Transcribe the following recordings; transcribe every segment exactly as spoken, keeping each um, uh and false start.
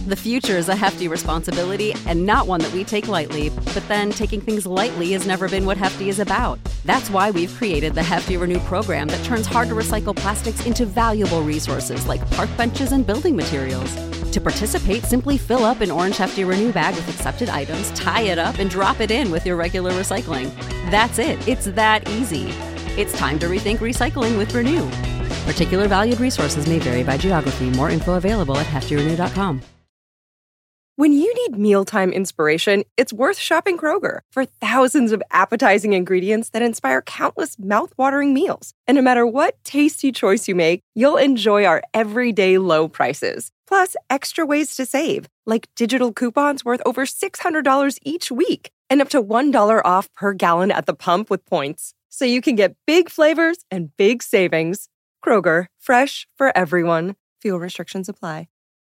The future is a hefty responsibility and not one that we take lightly. But then taking things lightly has never been what Hefty is about. That's why we've created the Hefty Renew program that turns hard-to-recycle plastics into valuable resources like park benches and building materials. To participate, simply fill up an orange Hefty Renew bag with accepted items, tie it up, and drop it in with your regular recycling. That's it. It's that easy. It's time to rethink recycling with Renew. Particular valued resources may vary by geography. More info available at hefty renew dot com. When you need mealtime inspiration, it's worth shopping Kroger for thousands of appetizing ingredients that inspire countless mouth-watering meals. And no matter what tasty choice you make, you'll enjoy our everyday low prices. Plus, extra ways to save, like digital coupons worth over six hundred dollars each week and up to one dollar off per gallon at the pump with points. So you can get big flavors and big savings. Kroger, fresh for everyone. Fuel restrictions apply.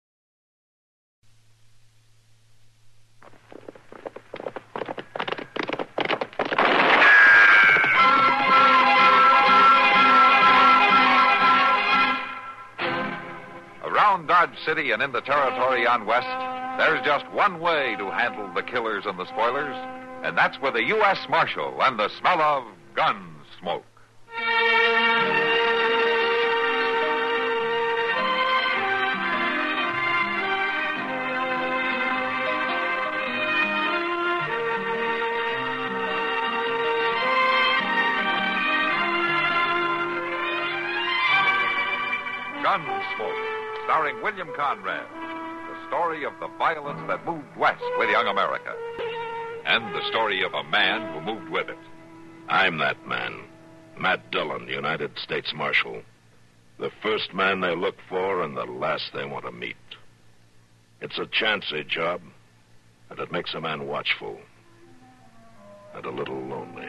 Around Dodge City and in the territory on West, there's just one way to handle the killers and the spoilers, and that's with a U S Marshal and the smell of gun smoke. Gunsmoke, starring William Conrad, the story of the violence that moved west with young America, and the story of a man who moved with it. I'm that man, Matt Dillon, United States Marshal. The first man they look for and the last they want to meet. It's a chancy job, and it makes a man watchful and a little lonely.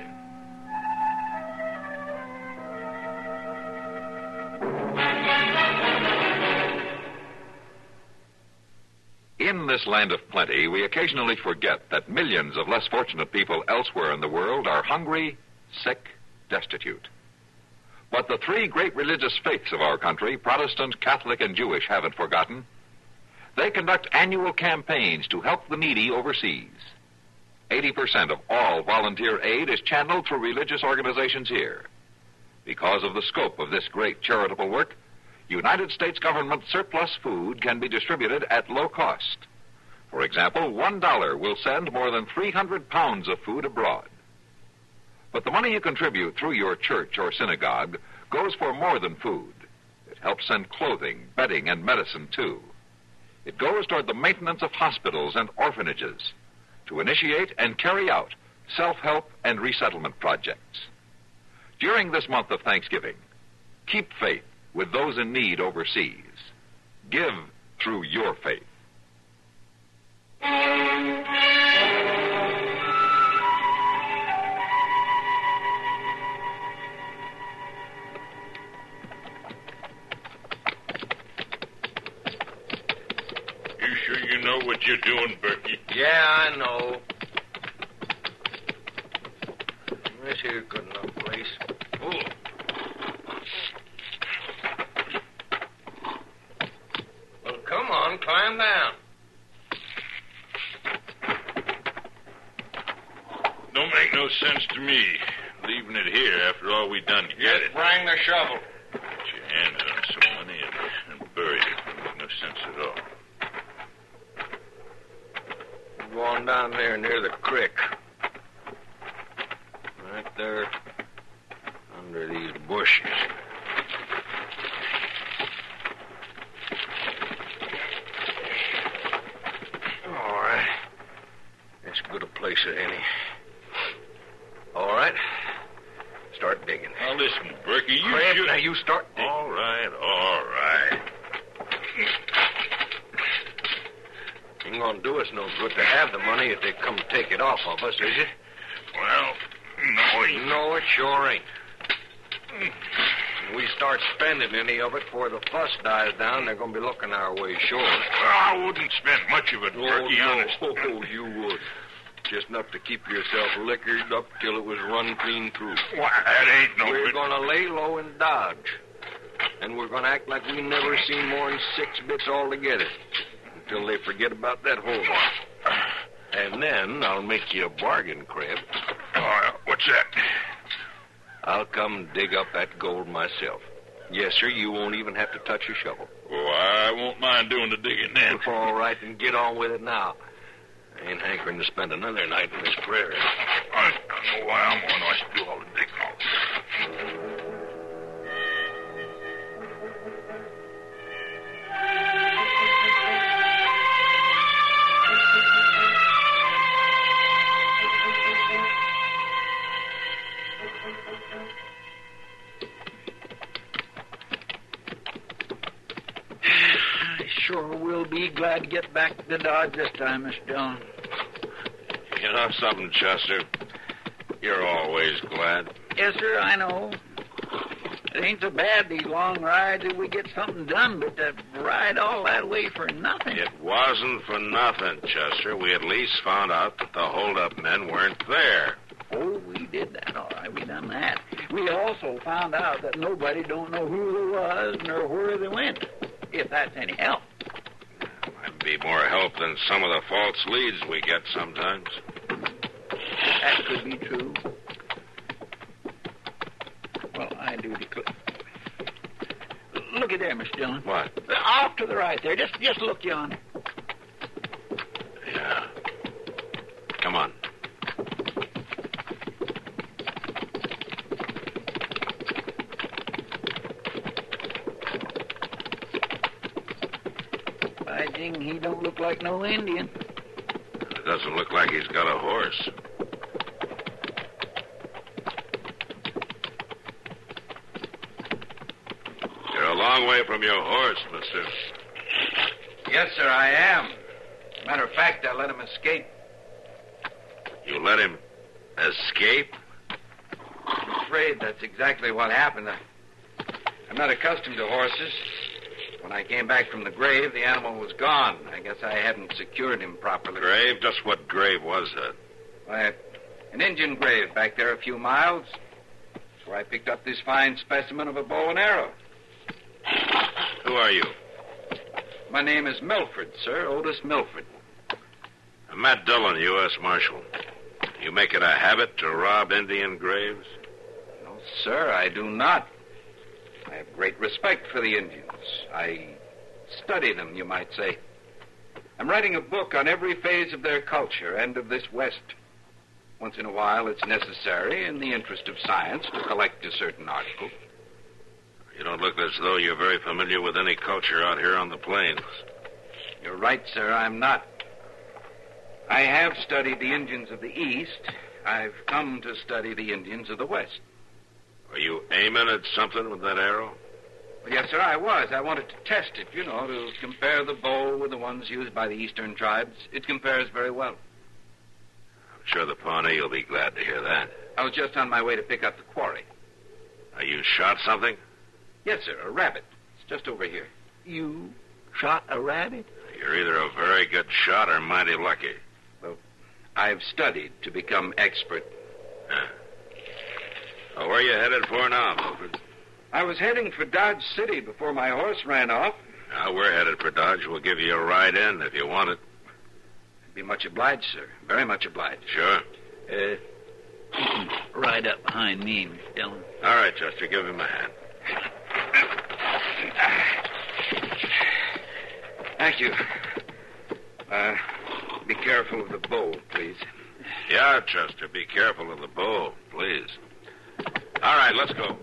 In this land of plenty, we occasionally forget that millions of less fortunate people elsewhere in the world are hungry, sick, destitute. But the three great religious faiths of our country, Protestant, Catholic, and Jewish, haven't forgotten. They conduct annual campaigns to help the needy overseas. eighty percent of all volunteer aid is channeled through religious organizations here. Because of the scope of this great charitable work, United States government surplus food can be distributed at low cost. For example, one dollar will send more than three hundred pounds of food abroad. But the money you contribute through your church or synagogue goes for more than food. It helps send clothing, bedding, and medicine, too. It goes toward the maintenance of hospitals and orphanages, to initiate and carry out self-help and resettlement projects. During this month of Thanksgiving, keep faith with those in need overseas. Give through your faith. You sure you know what you're doing, Berkey? Yeah, I know. This here's a good enough place. Oh. Well, come on, climb down. Don't make no sense to me, leaving it here after all we done to get it. Bring the shovel. Put your hand on some money and, and bury it. Don't make no sense at all. Go on down there near the creek. Right there under these bushes. All right. That's as good a place as any. All right. Start digging. Now, listen, Berkey, you Crab, should... now you start digging. All right, all right. Ain't gonna do us no good to have the money if they come take it off of us, is it? Well, no, it... No, it sure ain't. When we start spending any of it before the fuss dies down, they're gonna be looking our way, sure. I wouldn't spend much of it, Oh, Berkey, no. honest. Oh, you would. Just enough to keep yourself liquored up till it was run clean through. Why, that ain't no We're good. gonna lay low and dodge. And we're gonna act like we never seen more than six bits altogether. till they forget about that holdup. And then I'll make you a bargain, Crab. Oh, what's that? I'll come dig up that gold myself. Yes, sir, you won't even have to touch your shovel. Oh, I won't mind doing the digging then. All right, then get on with it now. I ain't hankering to spend another night in this prairie. I don't know why I'm going to have to do all the digging. Sure will be glad to get back to Dodge this time, Mister Dillon. You know something, Chester? You're always glad. Yes, sir, I know. It ain't so bad, these long rides, if we get something done, but to ride all that way for nothing. It wasn't for nothing, Chester. We at least found out that the hold-up men weren't there. Oh, we did that, all right. We done that. We also found out that nobody don't know who they was nor where they went, if that's any help. Might be more help than some of the false leads we get sometimes. That could be true. Well, I do declare. Look at there, Mister Dillon. What? Off to the right there. Just, just look yonder. Yeah. Come on. By jing, he don't look like no Indian. It doesn't look like he's got a horse. You're a long way from your horse, mister. Yes, sir, I am. Matter of fact, I let him escape. You let him escape? I'm afraid that's exactly what happened. I, I'm not accustomed to horses. When I came back from the grave, the animal was gone. I guess I hadn't secured him properly. Grave? Just what grave was that? Why, an Indian grave back there a few miles. That's where I picked up this fine specimen of a bow and arrow. Who are you? My name is Milford, sir. Otis Milford. I'm Matt Dillon, U S Marshal. You make it a habit to rob Indian graves? No, sir, I do not. I have great respect for the Indians. I study them, you might say. I'm writing a book on every phase of their culture and of this West. Once in a while, it's necessary, in the interest of science, to collect a certain article. You don't look as though you're very familiar with any culture out here on the plains. You're right, sir, I'm not. I have studied the Indians of the East. I've come to study the Indians of the West. Are you aiming at something with that arrow? Well, yes, sir, I was. I wanted to test it, you know, to compare the bow with the ones used by the eastern tribes. It compares very well. I'm sure the Pawnee will be glad to hear that. I was just on my way to pick up the quarry. Now, you shot something? Yes, sir, a rabbit. It's just over here. You shot a rabbit? You're either a very good shot or mighty lucky. Well, I've studied to become expert. Huh. Well, where are you headed for now, Milford? I was heading for Dodge City before my horse ran off. Now, we're headed for Dodge. We'll give you a ride in if you want it. I'd be much obliged, sir. Very much obliged. Sure. Uh, you can ride up behind me, Mister Dillon. All right, Chester, give him a hand. Thank you. Uh, be careful of the bow, please. Yeah, Chester, be careful of the bow, please. All right, let's go.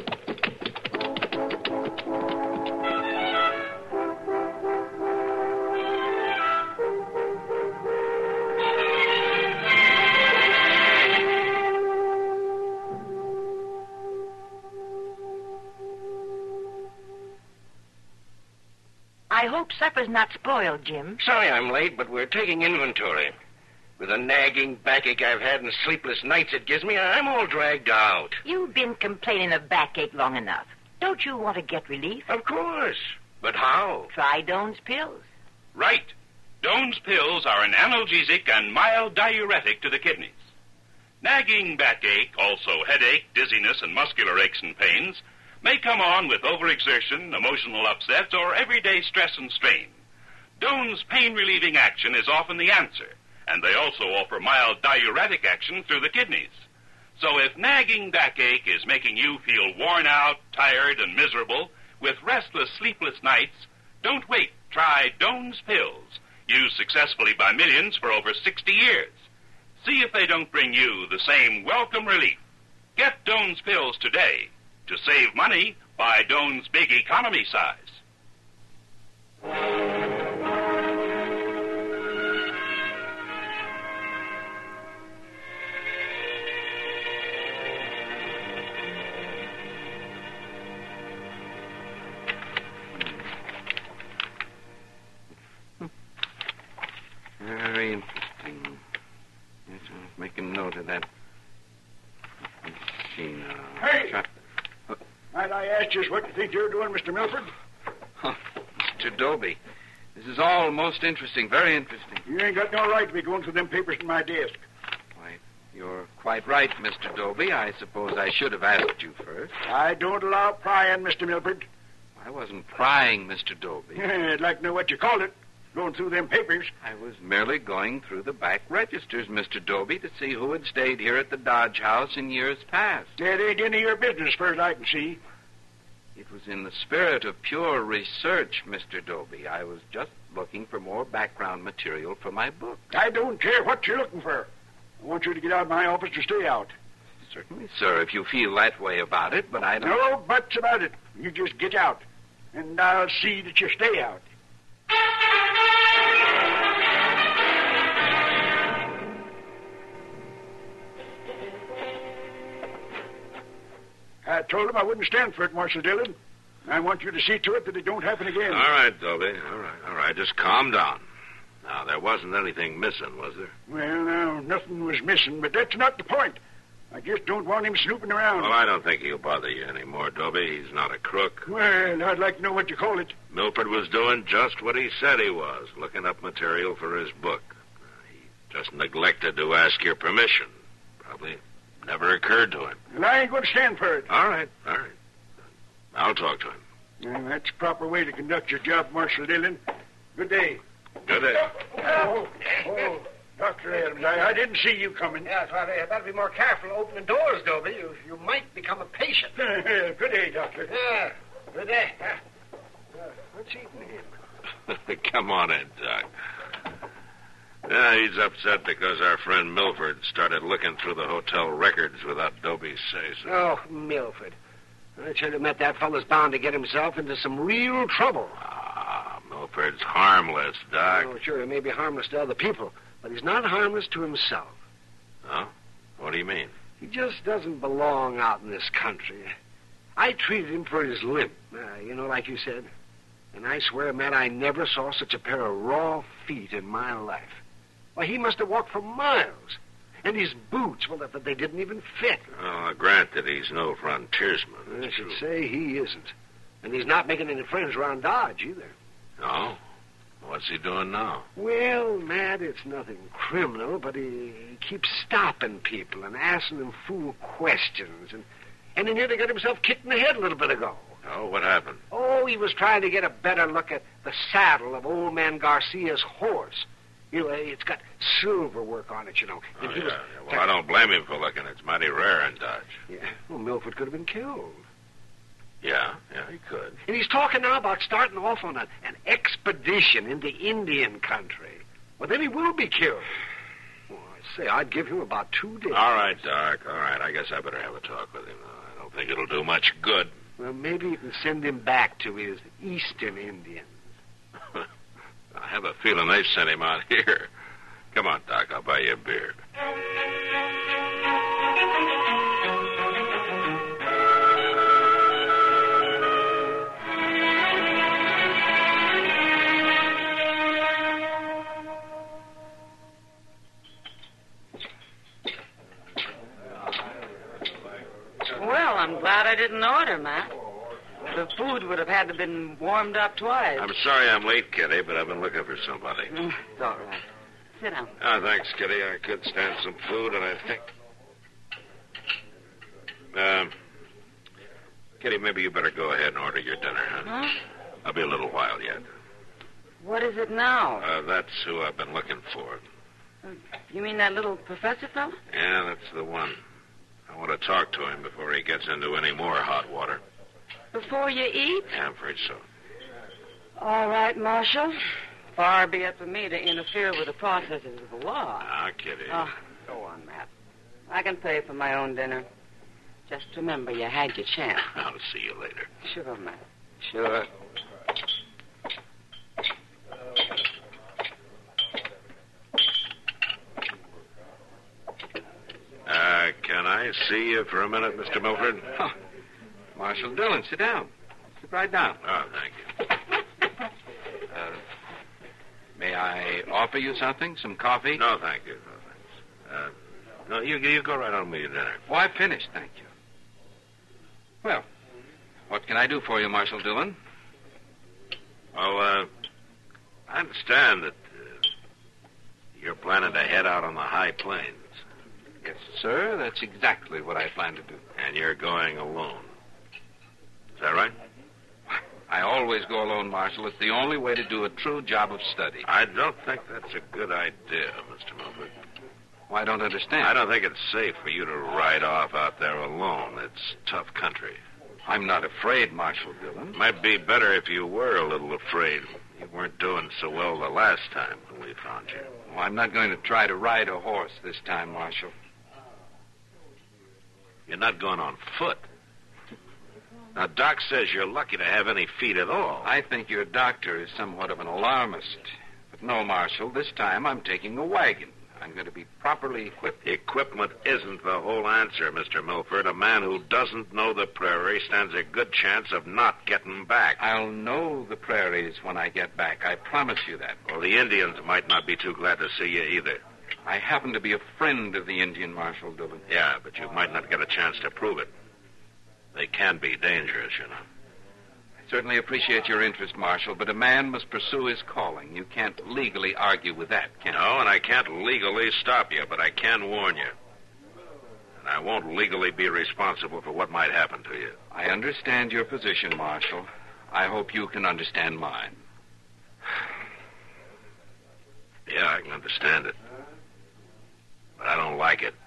I hope supper's not spoiled, Jim. Sorry I'm late, but we're taking inventory. With the nagging backache I've had and sleepless nights it gives me, I'm all dragged out. You've been complaining of backache long enough. Don't you want to get relief? Of course. But how? Try Doan's pills. Right. Doan's pills are an analgesic and mild diuretic to the kidneys. Nagging backache, also headache, dizziness, and muscular aches and pains may come on with overexertion, emotional upset, or everyday stress and strain. Doan's pain-relieving action is often the answer, and they also offer mild diuretic action through the kidneys. So if nagging backache is making you feel worn out, tired, and miserable with restless, sleepless nights, don't wait. Try Doan's Pills, used successfully by millions for over sixty years. See if they don't bring you the same welcome relief. Get Doan's Pills today. To save money, buy Doan's Big Economy size. Very interesting. Yes, I'll make a note of that. Let's see now. Hey! Try- Might I ask just what you think you're doing, Mister Milford? Oh, Mister Dobie, this is all most interesting, very interesting. You ain't got no right to be going through them papers in my desk. Why, you're quite right, Mister Dobie. I suppose I should have asked you first. I don't allow prying, Mister Milford. I wasn't prying, Mister Dobie. I'd like to know what you called it, going through them papers. I was merely going through the back registers, Mister Dobie, to see who had stayed here at the Dodge House in years past. That ain't any of your business, as far as I can see. It was in the spirit of pure research, Mister Dobie. I was just looking for more background material for my book. I don't care what you're looking for. I want you to get out of my office or stay out. Certainly, sir, if you feel that way about it, but I don't... No buts about it. You just get out, and I'll see that you stay out. I told him I wouldn't stand for it, Marshal Dillon. I want you to see to it that it don't happen again. All right, Dobie. All right, all right. Just calm down. Now, there wasn't anything missing, was there? Well, now, nothing was missing, but that's not the point. I just don't want him snooping around. Well, I don't think he'll bother you anymore, Dobie. He's not a crook. Well, I'd like to know what you call it. Milford was doing just what he said he was, looking up material for his book. He just neglected to ask your permission. Probably never occurred to him. And I ain't going to stand for it. All right, all right. I'll talk to him. Well, that's the proper way to conduct your job, Marshal Dillon. Good day. Good day. Oh, oh, Doctor Adams, I, I didn't see you coming. Yes, well, you better be more careful opening doors, Dobie. You, you might become a patient. Good day, Doctor. Yeah, good day. Uh, what's eating him? Come on in, Doc. Yeah, he's upset because our friend Milford started looking through the hotel records without Dobie's say-so. Oh, Milford. I should have met that fellow's bound to get himself into some real trouble. Ah, Milford's harmless, Doc. Oh, sure, he may be harmless to other people, but he's not harmless to himself. Oh? What do you mean? He just doesn't belong out in this country. I treated him for his limp, uh, you know, like you said. And I swear, Matt, I never saw such a pair of raw feet in my life. Why, he must have walked for miles. And his boots, well, they didn't even fit. Oh, granted, he's no frontiersman. I That's should true. say he isn't. And he's not making any friends around Dodge, either. No? What's he doing now? Well, Matt, it's nothing criminal, but he keeps stopping people and asking them fool questions. And, and he nearly got himself kicked in the head a little bit ago. Oh, what happened? Oh, he was trying to get a better look at the saddle of old man Garcia's horse. You know, it's got silver work on it, you know. Oh, And he yeah, was- yeah. Well, I don't blame him for looking. It's mighty rare in Dodge. Yeah, well, Milford could have been killed. Yeah, yeah, he could. And he's talking now about starting off on a, an expedition into Indian country. Well, then he will be killed. Well, I say, I'd give him about two days. All right, Doc. All right. I guess I better have a talk with him. I don't think it'll do much good. Well, maybe you can send him back to his Eastern Indians. I have a feeling they've sent him out here. Come on, Doc. I'll buy you a beer. Well, I'm glad I didn't order, Matt. The food would have had to have been warmed up twice. I'm sorry I'm late, Kitty, but I've been looking for somebody. Mm, it's all right. Sit down. Oh, thanks, Kitty. I could stand some food, and I think... Um, Kitty, maybe you better go ahead and order your dinner, huh? Huh? I'll be a little while yet. What is it now? Uh, that's who I've been looking for. Uh, you mean that little professor fellow? Yeah, that's the one. I want to talk to him before he gets into any more hot water. Before you eat? Yeah, I'm afraid so. All right, Marshal. Far be it from me to interfere with the processes of the law. Ah, Kitty. Oh, go on, Matt. I can pay for my own dinner. Just remember you had your chance. I'll see you later. Sure, Matt. Sure. Uh, can I see you for a minute, Mister Milford? Oh, Marshal Dillon, sit down. Sit right down. Oh, thank you. Uh, may I offer you something? Some coffee? No, thank you. No, thanks. Uh, no, you, you go right on with your dinner. Oh, I've finished, thank you. Well, what can I do for you, Marshal Dillon? Well, uh, I understand that uh, you're planning to head out on the high plains. Yes, sir. That's exactly what I plan to do. And you're going alone. Is that right? I always go alone, Marshal. It's the only way to do a true job of study. I don't think that's a good idea, Mister Milford. Well, I don't understand. I don't think it's safe for you to ride off out there alone. It's tough country. I'm not afraid, Marshal Dillon. Might be better if you were a little afraid. You weren't doing so well the last time when we found you. Well, I'm not going to try to ride a horse this time, Marshal. You're not going on foot. Now, Doc says you're lucky to have any feet at all. I think your doctor is somewhat of an alarmist. But no, Marshal, this time I'm taking a wagon. I'm going to be properly equipped. Equipment isn't the whole answer, Mister Milford. A man who doesn't know the prairie stands a good chance of not getting back. I'll know the prairies when I get back. I promise you that. Well, the Indians might not be too glad to see you either. I happen to be a friend of the Indian, Marshal Dillon. Yeah, but you might not get a chance to prove it. They can be dangerous, you know. I certainly appreciate your interest, Marshal, but a man must pursue his calling. You can't legally argue with that, can you? No, and I can't legally stop you, but I can warn you. And I won't legally be responsible for what might happen to you. I understand your position, Marshal. I hope you can understand mine. Yeah, I can understand it. But I don't like it.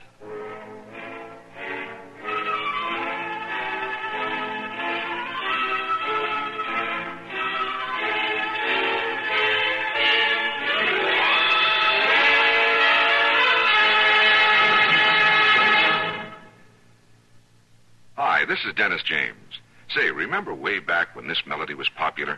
Hi, this is Dennis James. Say, remember way back when this melody was popular?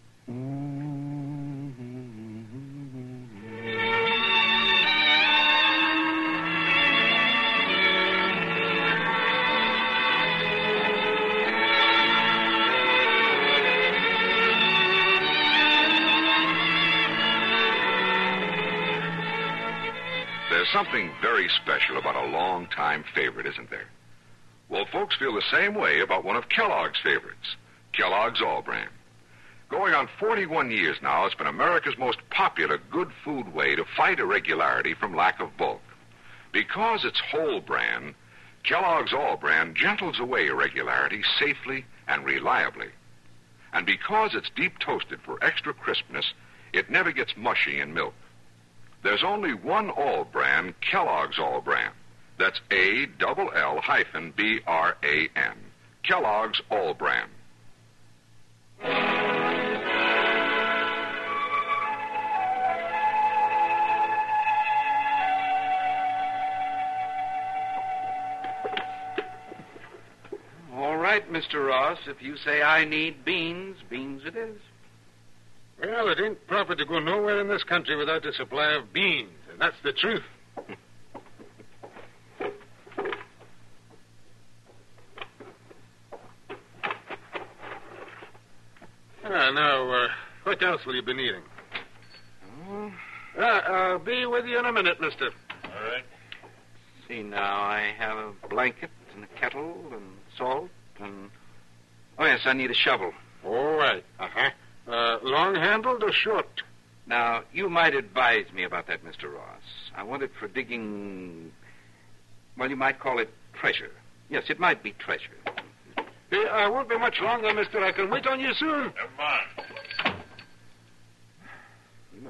There's something very special about a long-time favorite, isn't there? Well, folks feel the same way about one of Kellogg's favorites, Kellogg's All Bran. Going on forty-one years now, it's been America's most popular good food way to fight irregularity from lack of bulk. Because it's whole bran, Kellogg's All Bran gentles away irregularity safely and reliably. And because it's deep toasted for extra crispness, it never gets mushy in milk. There's only one All Bran, Kellogg's All Bran. That's A L L hyphen B R A N. Kellogg's All Bran. All right, Mister Ross. If you say I need beans, beans it is. Well, it ain't proper to go nowhere in this country without a supply of beans, and that's the truth. Ah, now, uh, what else will you be needing? Oh. Uh, I'll be with you in a minute, mister. All right. See, now, I have a blanket and a kettle and salt and... Oh, yes, I need a shovel. All right. Uh-huh. Uh, long-handled or short? Now, you might advise me about that, Mister Ross. I want it for digging... Well, you might call it treasure. Yes, it might be treasure. Hey, I won't be much longer, mister. I can wait on you soon. Never mind.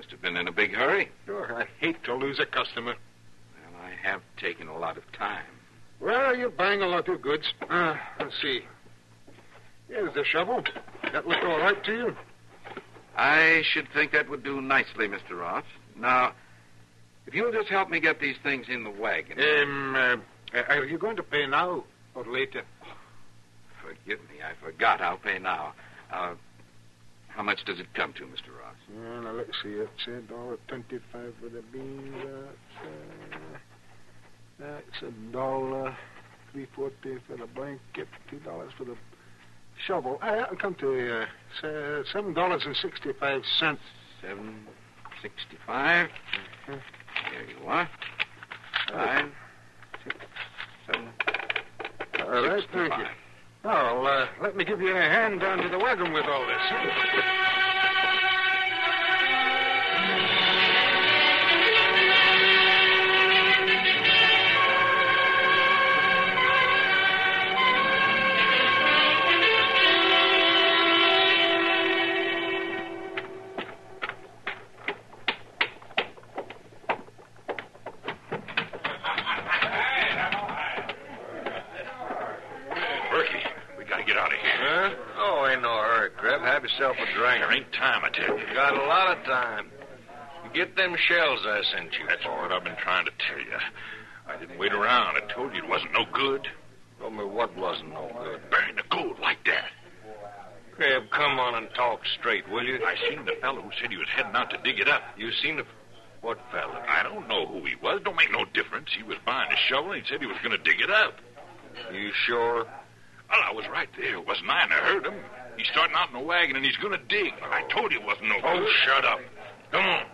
must have been in a big hurry. Sure, I hate to lose a customer. Well, I have taken a lot of time. Well, you're buying a lot of goods. Uh, let's see. Here's the shovel. That look all right to you? I should think that would do nicely, Mister Ross. Now, if you'll just help me get these things in the wagon. Um, uh, are you going to pay now or later? Forgive me, I forgot. I'll pay now. Uh, how much does it come to, Mister Ross? Well, now, let's see. It's a dollar twenty-five for the beans. That's, uh, that's a dollar three forty for the blanket. Two dollars for the shovel. Uh, that'll come to uh, seven dollars and sixty-five cents. Seven sixty-five. Mm-hmm. Here you are. Five, six, seven. All right, thank you. Now, uh, let me give you a hand down to the wagon with all this. Yourself a drink. There ain't time, I tell you. Got a lot of time. You get them shells I sent you. That's all that I've been trying to tell you. I didn't wait around. I told you it wasn't no good. Told me what wasn't no good. Burying the gold like that. Crab, come on and talk straight, will you? I seen the fellow who said he was heading out to dig it up. You seen the... What fellow? I don't know who he was. Don't make no difference. He was buying a shovel and he said he was going to dig it up. You sure? Well, I was right there. Wasn't I? And I heard him. He's starting out in the wagon, and he's going to dig. I told you it wasn't no good. Oh, shut up. Come on.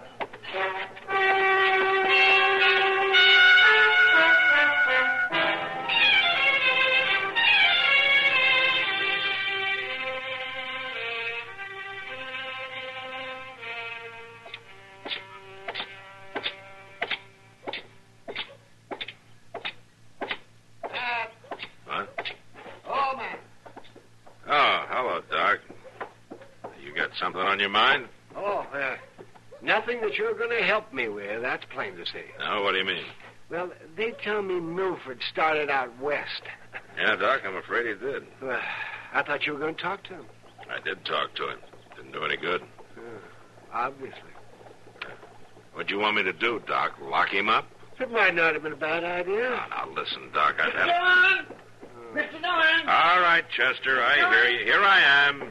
Something on your mind? Oh, uh, nothing that you're going to help me with, that's plain to see. No, what do you mean? Well, they tell me Milford started out west. Yeah, Doc, I'm afraid he did. Well, I thought you were going to talk to him. I did talk to him. Didn't do any good. Uh, obviously. What'd you want me to do, Doc? Lock him up? It might not have been a bad idea. Now, now listen, Doc, I've had... Dillon! Mister Dillon! All right, Chester, I hear you. Here I am.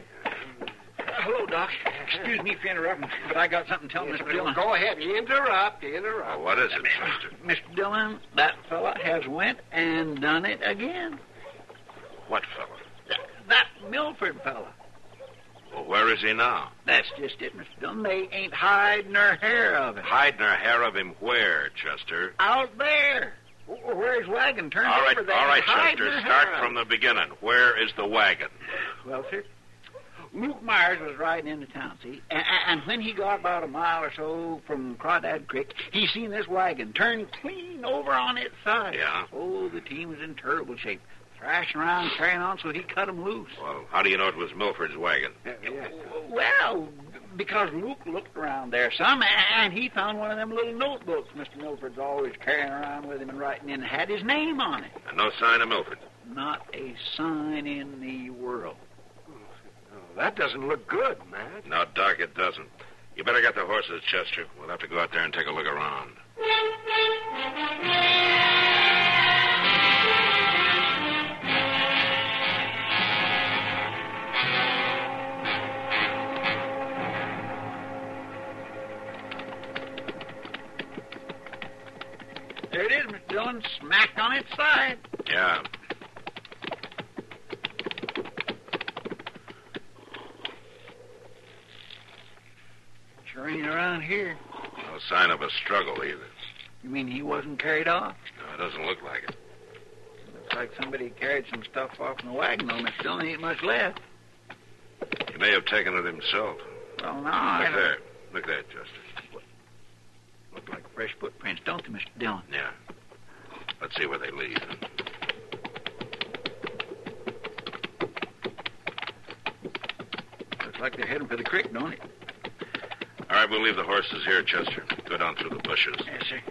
Hello, Doc. Excuse me for interrupting, but I got something to tell Yes, Mister Dillon. Go ahead. Interrupt. Interrupt. Oh, what is it, Chester? Mister Dillon, that fella has went and done it again. What fella? That, that Milford fella. Well, where is he now? That's just it, Mister Dillon. They ain't hide nor hair of him. Hide nor hair of him where, Chester? Out there. Where his wagon turned all right, over there. All right, hide Chester, nor start hair from the beginning. Where is the wagon? Well, sir, Luke Myers was riding into town, see? And, and when he got about a mile or so from Crawdad Creek, he seen this wagon turn clean over on its side. Yeah? Oh, the team was in terrible shape. Thrashing around, carrying on, so he cut them loose. Well, how do you know it was Milford's wagon? Yeah, yeah. Well, because Luke looked around there some, and he found one of them little notebooks Mister Milford's always carrying around with him and writing in, and had his name on it. And no sign of Milford? Not a sign in the world. That doesn't look good, Matt. No, Doc, it doesn't. You better get the horses, Chester. We'll have to go out there and take a look around. There it is, Mister Dillon, smack on its side. Yeah. Sure ain't around here. No sign of a struggle either. You mean he wasn't carried off? No, it doesn't look like it. Looks like somebody carried some stuff off in the wagon, though, Mister Dillon. Ain't much left. He may have taken it himself. Well, no, Look I don't... there. Look there, Chester. Look like fresh footprints, don't they, Mister Dillon? Yeah. Let's see where they lead. Looks like they're heading for the creek, don't it? All right, we'll leave the horses here, Chester. Go down through the bushes. Yes, sir.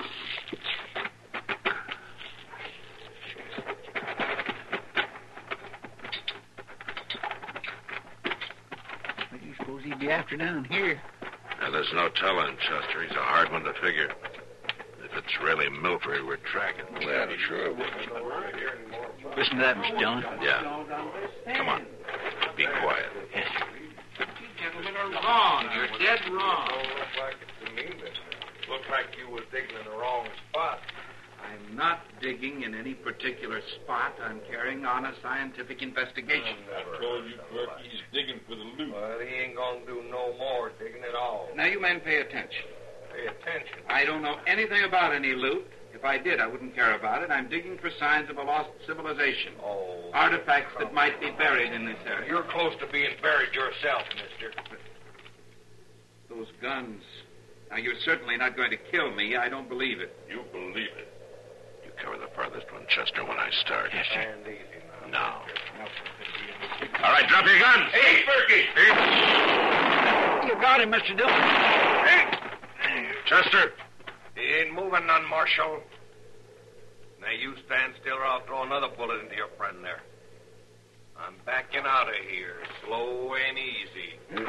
What do you suppose he'd be after down here? Now, there's no telling, Chester. He's a hard one to figure. If it's really Milford we're tracking. Well, sure. Listen to that, Mister Dillon. Yeah. Come on. Be quiet. Yes, sir. You gentlemen are wrong. You're dead wrong. Looks like it to me, mister. Looks like you was digging in the wrong spot. I'm not digging in any particular spot. I'm carrying on a scientific investigation. I told you, Clerk, he's digging for the loot. Well, he ain't gonna do no more digging at all. Now, you men pay attention. Pay attention. I don't know anything about any loot. If I did, I wouldn't care about it. I'm digging for signs of a lost civilization. Oh. Artifacts that might be buried in this area. You're close to being buried yourself, mister. Those guns. Now, you're certainly not going to kill me. I don't believe it. You believe it. You cover the farthest one, Chester, when I start. Yes, sir. And easy now. Now. All right, drop your gun. Hey, Berkey! You got him, Mister Dillon. Hey! Chester. He ain't moving none, Marshal. Now, you stand still or I'll throw another bullet into your friend there. I'm backing out of here, slow and easy.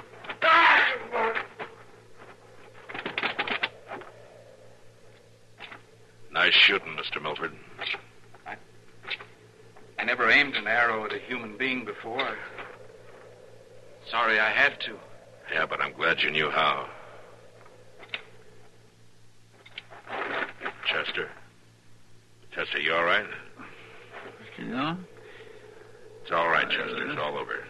Nice shooting, Mister Milford. I, I never aimed an arrow at a human being before. Sorry I had to. Yeah, but I'm glad you knew how. Chester. Chester, you all right? Mister Dillon? It's all right, Chester. It's all over.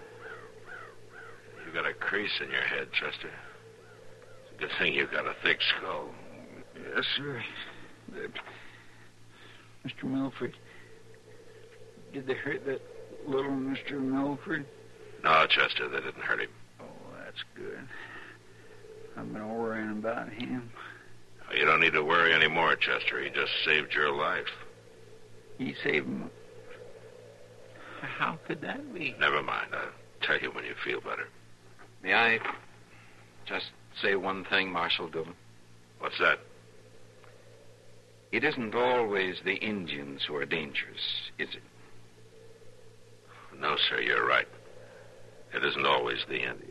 You got a crease in your head, Chester. It's a good thing you got a thick skull. Yes, sir. Uh, Mister Milford, did they hurt that little Mister Milford? No, Chester, they didn't hurt him. Oh, that's good. I've been worrying about him. You don't need to worry anymore, Chester. He just saved your life. He saved me. How could that be? Never mind. I'll tell you when you feel better. May I just say one thing, Marshal Dillon? What's that? It isn't always the Indians who are dangerous, is it? No, sir, you're right. It isn't always the Indians.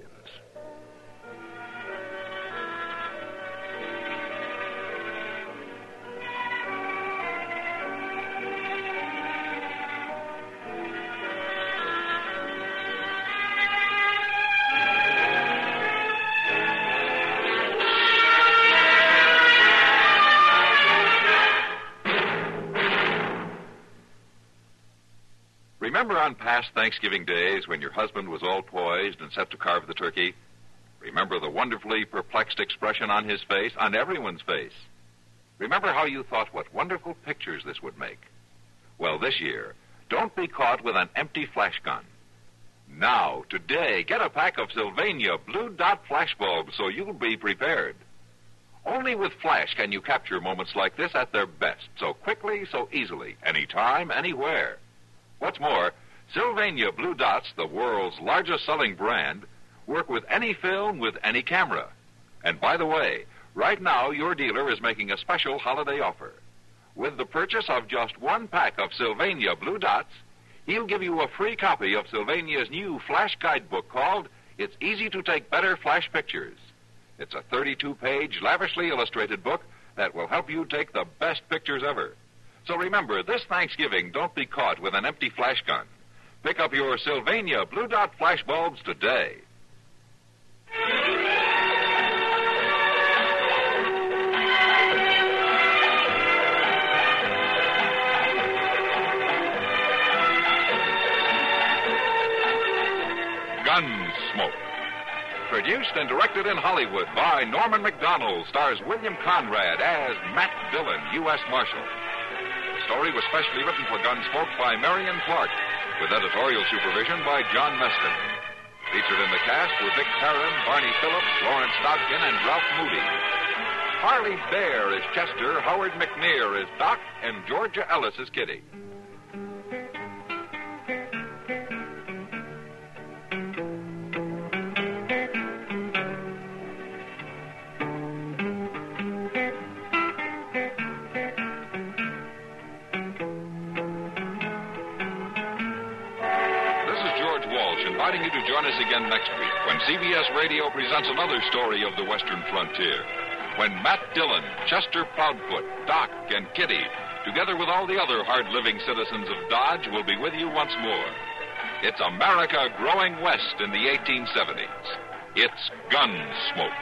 Remember on past Thanksgiving days when your husband was all poised and set to carve the turkey? Remember the wonderfully perplexed expression on his face, on everyone's face? Remember how you thought what wonderful pictures this would make? Well, this year, don't be caught with an empty flash gun. Now, today, get a pack of Sylvania Blue Dot flash bulbs so you'll be prepared. Only with flash can you capture moments like this at their best, so quickly, so easily, anytime, anywhere. What's more, Sylvania Blue Dots, the world's largest selling brand, work with any film with any camera. And by the way, right now your dealer is making a special holiday offer. With the purchase of just one pack of Sylvania Blue Dots, he'll give you a free copy of Sylvania's new flash guidebook called It's Easy to Take Better Flash Pictures. It's a thirty-two page, lavishly illustrated book that will help you take the best pictures ever. So remember, this Thanksgiving, don't be caught with an empty flash gun. Pick up your Sylvania Blue Dot flash bulbs today. Gunsmoke. Produced and directed in Hollywood by Norman Macdonald, stars William Conrad as Matt Dillon, U S Marshal. The story was specially written for Gunsmoke by Marion Clark, with editorial supervision by John Meston. Featured in the cast were Vic Perrin, Barney Phillips, Lawrence Dobkin, and Ralph Moody. Harley Bear is Chester, Howard McNear is Doc, and Georgia Ellis is Kitty. inviting you to join us again next week when C B S Radio presents another story of the Western frontier. When Matt Dillon, Chester Proudfoot, Doc, and Kitty, together with all the other hard-living citizens of Dodge, will be with you once more. It's America growing west in the eighteen seventies. It's Gunsmoke.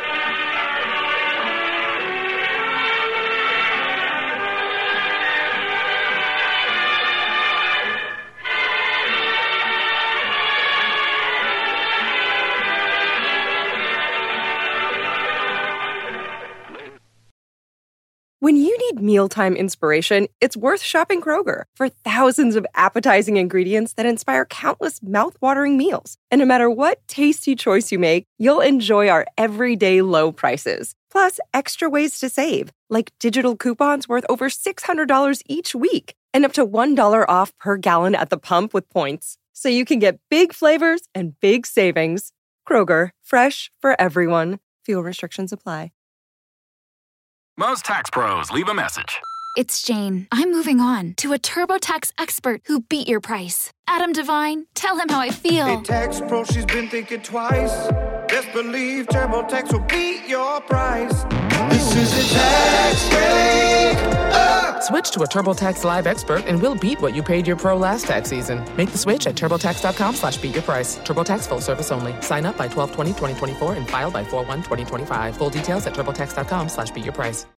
When you need mealtime inspiration, it's worth shopping Kroger for thousands of appetizing ingredients that inspire countless mouth-watering meals. And no matter what tasty choice you make, you'll enjoy our everyday low prices. Plus, extra ways to save, like digital coupons worth over six hundred dollars each week and up to one dollar off per gallon at the pump with points. So you can get big flavors and big savings. Kroger, fresh for everyone. Fuel restrictions apply. Most tax pros leave a message. It's Jane. I'm moving on to a TurboTax expert who beat your price. Adam Devine, tell him how I feel. Hey, tax pro, she's been thinking twice. Best believe TurboTax will beat your price. This is a tax break. Uh! Switch to a TurboTax Live expert and we'll beat what you paid your pro last tax season. Make the switch at TurboTax.com slash beat your price. TurboTax full service only. Sign up by twelve twenty twenty twenty-four and file by four one twenty twenty-five. Full details at TurboTax.com slash beat your price.